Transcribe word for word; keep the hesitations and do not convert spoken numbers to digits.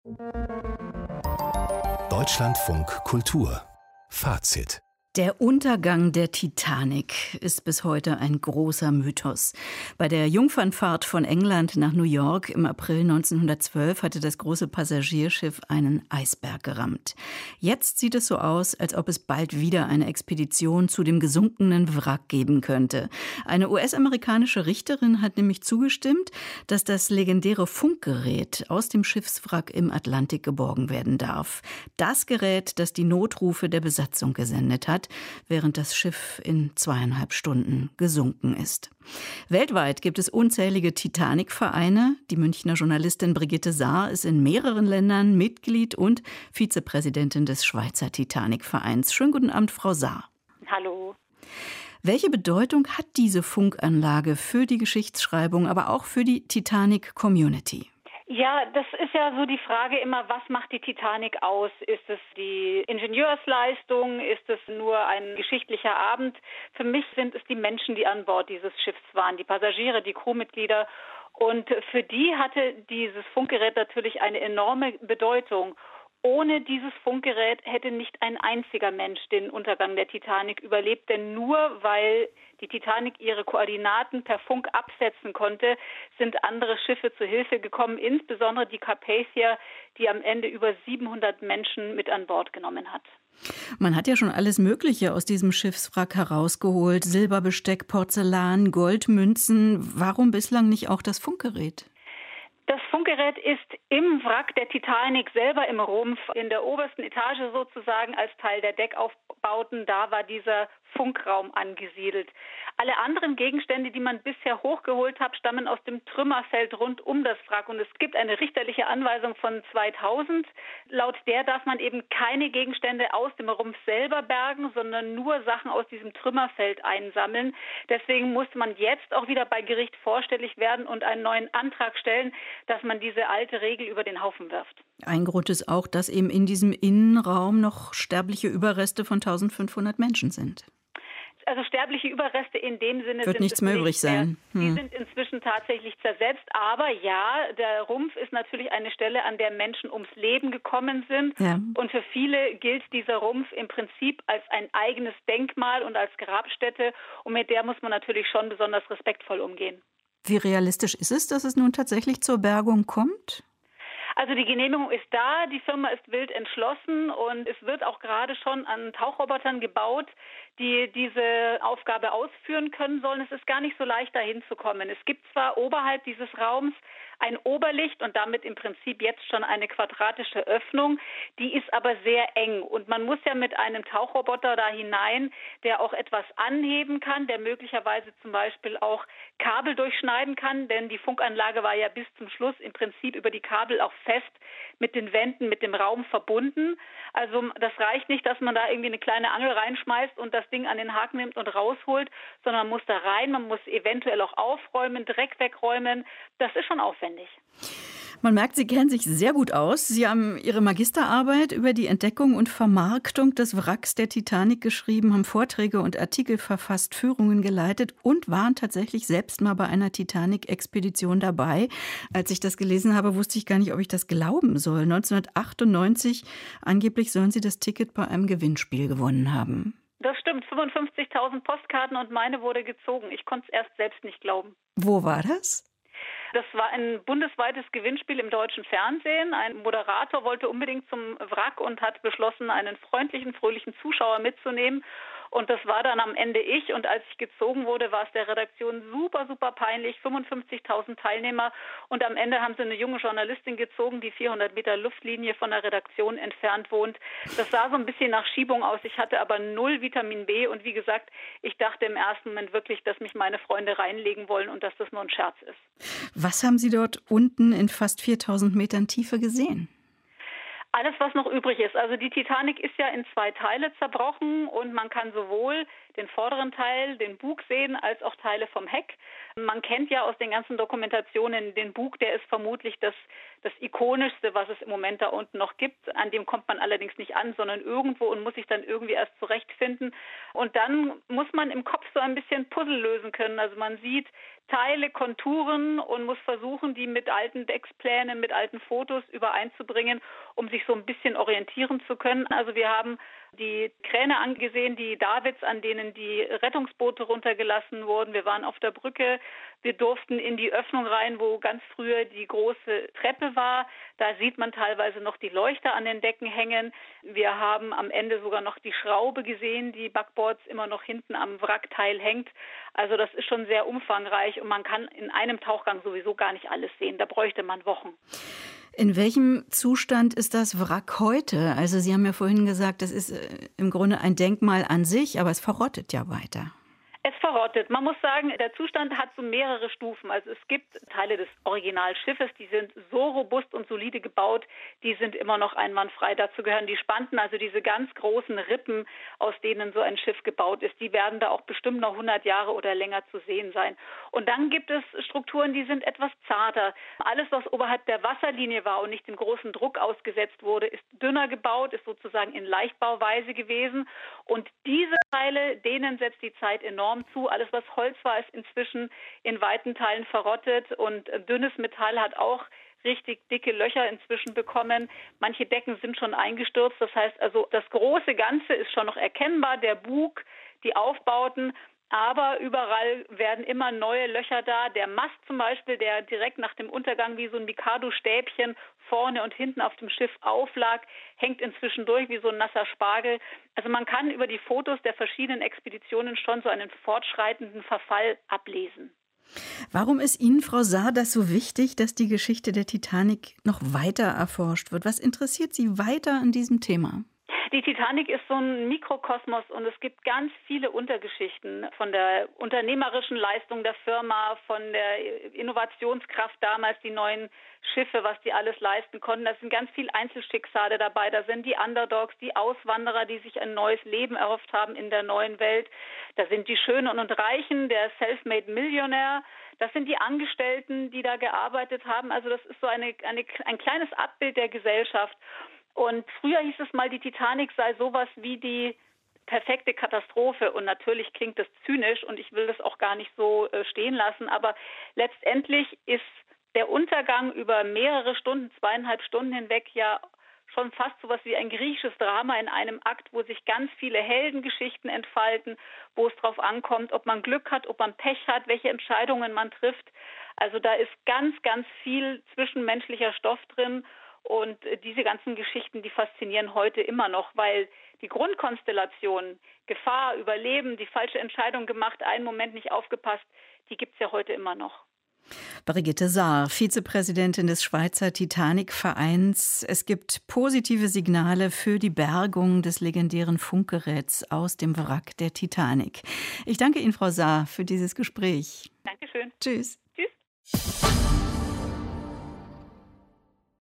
Deutschlandfunk Kultur Fazit. Der Untergang der Titanic ist bis heute ein großer Mythos. Bei der Jungfernfahrt von England nach New York im April neunzehnhundertzwölf hatte das große Passagierschiff einen Eisberg gerammt. Jetzt sieht es so aus, als ob es bald wieder eine Expedition zu dem gesunkenen Wrack geben könnte. Eine U S-amerikanische Richterin hat nämlich zugestimmt, dass das legendäre Funkgerät aus dem Schiffswrack im Atlantik geborgen werden darf. Das Gerät, das die Notrufe der Besatzung gesendet hat, während das Schiff in zweieinhalb Stunden gesunken ist. Weltweit gibt es unzählige Titanic-Vereine. Die Münchner Journalistin Brigitte Saar ist in mehreren Ländern Mitglied und Vizepräsidentin des Schweizer Titanic-Vereins. Schönen guten Abend, Frau Saar. Hallo. Welche Bedeutung hat diese Funkanlage für die Geschichtsschreibung, aber auch für die Titanic-Community? Ja, das ist ja so die Frage immer, was macht die Titanic aus? Ist es die Ingenieursleistung? Ist es nur ein geschichtlicher Abend? Für mich sind es die Menschen, die an Bord dieses Schiffs waren, die Passagiere, die Crewmitglieder. Und für die hatte dieses Funkgerät natürlich eine enorme Bedeutung. Ohne dieses Funkgerät hätte nicht ein einziger Mensch den Untergang der Titanic überlebt, denn nur weil die Titanic ihre Koordinaten per Funk absetzen konnte, sind andere Schiffe zu Hilfe gekommen, insbesondere die Carpathia, die am Ende über siebenhundert Menschen mit an Bord genommen hat. Man hat ja schon alles Mögliche aus diesem Schiffswrack herausgeholt. Silberbesteck, Porzellan, Goldmünzen. Warum bislang nicht auch das Funkgerät? Das Funkgerät ist im Wrack der Titanic selber im Rumpf, in der obersten Etage sozusagen als Teil der Deckaufbauten. Da war dieser Funkraum angesiedelt. Alle anderen Gegenstände, die man bisher hochgeholt hat, stammen aus dem Trümmerfeld rund um das Wrack. Und es gibt eine richterliche Anweisung von zweitausend. Laut der darf man eben keine Gegenstände aus dem Rumpf selber bergen, sondern nur Sachen aus diesem Trümmerfeld einsammeln. Deswegen muss man jetzt auch wieder bei Gericht vorstellig werden und einen neuen Antrag stellen, dass man diese alte Regel über den Haufen wirft. Ein Grund ist auch, dass eben in diesem Innenraum noch sterbliche Überreste von eintausendfünfhundert Menschen sind. Also sterbliche Überreste in dem Sinne wird sind nichts mehr übrig sein. Hm. Die sind inzwischen tatsächlich zersetzt. Aber ja, der Rumpf ist natürlich eine Stelle, an der Menschen ums Leben gekommen sind. Ja. Und für viele gilt dieser Rumpf im Prinzip als ein eigenes Denkmal und als Grabstätte. Und mit der muss man natürlich schon besonders respektvoll umgehen. Wie realistisch ist es, dass es nun tatsächlich zur Bergung kommt? Also die Genehmigung ist da, die Firma ist wild entschlossen und es wird auch gerade schon an Tauchrobotern gebaut, die diese Aufgabe ausführen können sollen. Es ist gar nicht so leicht, dahin zu kommen. Es gibt zwar oberhalb dieses Raums ein Oberlicht und damit im Prinzip jetzt schon eine quadratische Öffnung, die ist aber sehr eng und man muss ja mit einem Tauchroboter da hinein, der auch etwas anheben kann, der möglicherweise zum Beispiel auch Kabel durchschneiden kann, denn die Funkanlage war ja bis zum Schluss im Prinzip über die Kabel auch fest mit den Wänden, mit dem Raum verbunden. Also das reicht nicht, dass man da irgendwie eine kleine Angel reinschmeißt und das Ding an den Haken nimmt und rausholt, sondern man muss da rein, man muss eventuell auch aufräumen, Dreck wegräumen. Das ist schon aufwendig. Man merkt, Sie kennen sich sehr gut aus. Sie haben Ihre Magisterarbeit über die Entdeckung und Vermarktung des Wracks der Titanic geschrieben, haben Vorträge und Artikel verfasst, Führungen geleitet und waren tatsächlich selbst mal bei einer Titanic-Expedition dabei. Als ich das gelesen habe, wusste ich gar nicht, ob ich das glauben soll. neunzehnhundertachtundneunzig, angeblich sollen Sie das Ticket bei einem Gewinnspiel gewonnen haben. Das stimmt, fünfundfünfzigtausend Postkarten und meine wurde gezogen. Ich konnte es erst selbst nicht glauben. Wo war das? Das war ein bundesweites Gewinnspiel im deutschen Fernsehen. Ein Moderator wollte unbedingt zum Wrack und hat beschlossen, einen freundlichen, fröhlichen Zuschauer mitzunehmen. Und das war dann am Ende ich. Und als ich gezogen wurde, war es der Redaktion super, super peinlich. fünfundfünfzigtausend Teilnehmer. Und am Ende haben sie eine junge Journalistin gezogen, die vierhundert Meter Luftlinie von der Redaktion entfernt wohnt. Das sah so ein bisschen nach Schiebung aus. Ich hatte aber null Vitamin B. Und wie gesagt, ich dachte im ersten Moment wirklich, dass mich meine Freunde reinlegen wollen und dass das nur ein Scherz ist. Was haben Sie dort unten in fast viertausend Metern Tiefe gesehen? Alles, was noch übrig ist. Also die Titanic ist ja in zwei Teile zerbrochen und man kann sowohl den vorderen Teil, den Bug sehen, als auch Teile vom Heck. Man kennt ja aus den ganzen Dokumentationen den Bug, der ist vermutlich das, das ikonischste, was es im Moment da unten noch gibt. An dem kommt man allerdings nicht an, sondern irgendwo und muss sich dann irgendwie erst zurechtfinden. Und dann muss man im Kopf so ein bisschen Puzzle lösen können. Also man sieht Teile, Konturen und muss versuchen, die mit alten Decksplänen, mit alten Fotos übereinzubringen, um sich so ein bisschen orientieren zu können. Also wir haben die Kräne angesehen, die Davids, an denen die Rettungsboote runtergelassen wurden. Wir waren auf der Brücke. Wir durften in die Öffnung rein, wo ganz früher die große Treppe war. Da sieht man teilweise noch die Leuchter an den Decken hängen. Wir haben am Ende sogar noch die Schraube gesehen, die Backboards immer noch hinten am Wrackteil hängt. Also das ist schon sehr umfangreich und man kann in einem Tauchgang sowieso gar nicht alles sehen. Da bräuchte man Wochen. In welchem Zustand ist das Wrack heute? Also Sie haben ja vorhin gesagt, das ist im Grunde ein Denkmal an sich, aber es verrottet ja weiter. Es verrottet. Man muss sagen, der Zustand hat so mehrere Stufen. Also es gibt Teile des Originalschiffes, die sind so robust und solide gebaut, die sind immer noch einwandfrei. Dazu gehören die Spanten, also diese ganz großen Rippen, aus denen so ein Schiff gebaut ist. Die werden da auch bestimmt noch hundert Jahre oder länger zu sehen sein. Und dann gibt es Strukturen, die sind etwas zarter. Alles, was oberhalb der Wasserlinie war und nicht dem großen Druck ausgesetzt wurde, ist dünner gebaut, ist sozusagen in Leichtbauweise gewesen. Und diese Teile, denen setzt die Zeit enorm zu. Alles, was Holz war, ist inzwischen in weiten Teilen verrottet und dünnes Metall hat auch richtig dicke Löcher inzwischen bekommen. Manche Decken sind schon eingestürzt. Das heißt also, das große Ganze ist schon noch erkennbar, der Bug, die Aufbauten. Aber überall werden immer neue Löcher da. Der Mast zum Beispiel, der direkt nach dem Untergang wie so ein Mikado-Stäbchen vorne und hinten auf dem Schiff auflag, hängt inzwischen durch wie so ein nasser Spargel. Also man kann über die Fotos der verschiedenen Expeditionen schon so einen fortschreitenden Verfall ablesen. Warum ist Ihnen, Frau Saar, das so wichtig, dass die Geschichte der Titanic noch weiter erforscht wird? Was interessiert Sie weiter an diesem Thema? Die Titanic ist so ein Mikrokosmos und es gibt ganz viele Untergeschichten von der unternehmerischen Leistung der Firma, von der Innovationskraft damals, die neuen Schiffe, was die alles leisten konnten. Da sind ganz viele Einzelschicksale dabei. Da sind die Underdogs, die Auswanderer, die sich ein neues Leben erhofft haben in der neuen Welt. Da sind die Schönen und Reichen, der Self-Made Millionär. Das sind die Angestellten, die da gearbeitet haben. Also das ist so eine, eine, ein kleines Abbild der Gesellschaft. Und früher hieß es mal, die Titanic sei sowas wie die perfekte Katastrophe. Und natürlich klingt das zynisch und ich will das auch gar nicht so äh, stehen lassen. Aber letztendlich ist der Untergang über mehrere Stunden, zweieinhalb Stunden hinweg ja schon fast sowas wie ein griechisches Drama in einem Akt, wo sich ganz viele Heldengeschichten entfalten, wo es drauf ankommt, ob man Glück hat, ob man Pech hat, welche Entscheidungen man trifft. Also da ist ganz, ganz viel zwischenmenschlicher Stoff drin. Und diese ganzen Geschichten, die faszinieren heute immer noch, weil die Grundkonstellation, Gefahr, Überleben, die falsche Entscheidung gemacht, einen Moment nicht aufgepasst, die gibt's ja heute immer noch. Brigitte Saar, Vizepräsidentin des Schweizer Titanic-Vereins. Es gibt positive Signale für die Bergung des legendären Funkgeräts aus dem Wrack der Titanic. Ich danke Ihnen, Frau Saar, für dieses Gespräch. Dankeschön. Tschüss. Tschüss.